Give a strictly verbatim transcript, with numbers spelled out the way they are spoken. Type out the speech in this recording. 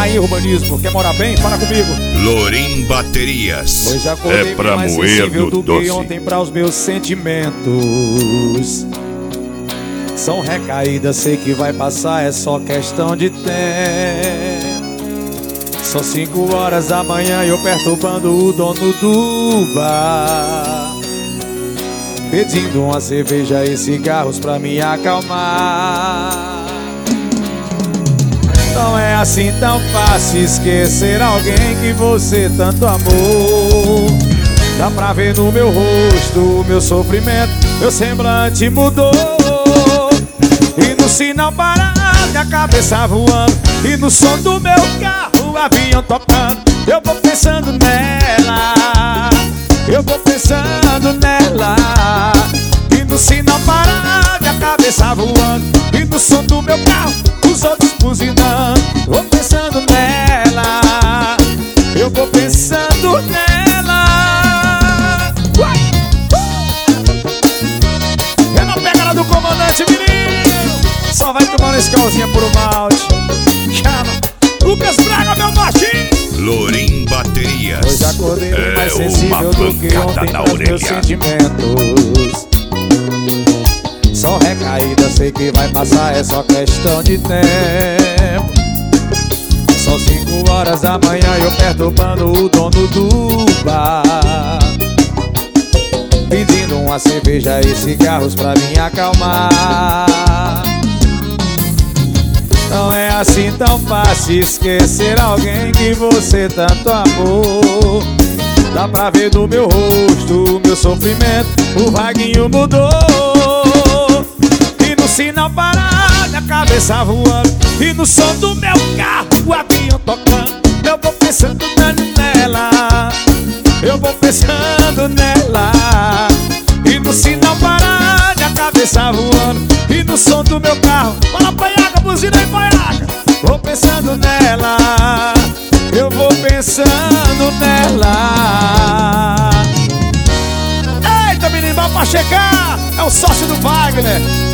Rainha Urbanismo. Quer morar bem? Fala comigo. Lorim Baterias. Hoje acordei é pra mais moer sensível no do doce. que ontem para os meus sentimentos. São recaídas, sei que vai passar, é só questão de tempo. São cinco horas da manhã e eu perturbando o dono do bar, pedindo uma cerveja e cigarros pra me acalmar. Não é assim tão fácil esquecer alguém que você tanto amou. Dá pra ver no meu rosto o meu sofrimento, meu semblante mudou. E no sinal parado, minha cabeça voando, e no som do meu carro o avião tocando. Eu vou pensando nela, eu vou pensando nela. E no sinal parado, minha cabeça voando, e no som do meu carro os outros buzinando. Vou pensando nela, eu vou pensando nela. Uai! Uh! É na pegada do comandante, menino. Só vai tomando escalzinha por um malte. Chama Lucas Braga, meu baixinho. Lorim Baterias. Hoje acordei é mais sensível do que ontem para os meus sentimentos. Só recaída, sei que vai passar, é só questão de tempo. São cinco horas da manhã e eu perturbando o dono do bar, pedindo uma cerveja e cigarros pra me acalmar. Não é assim tão fácil esquecer alguém que você tanto amou. Dá pra ver no meu rosto o meu sofrimento, o vaguinho mudou. E no sinal parado, minha cabeça voando, e no som do meu carro o avião tocando. Eu vou pensando nela, eu vou pensando nela. E no sinal parado, minha cabeça voando, e no som do meu carro. Bora, Paiaca, buzina aí, Paiaca. Vou pensando nela, eu vou pensando nela. Eita, menino, vai pra chegar. É o sócio do Wagner,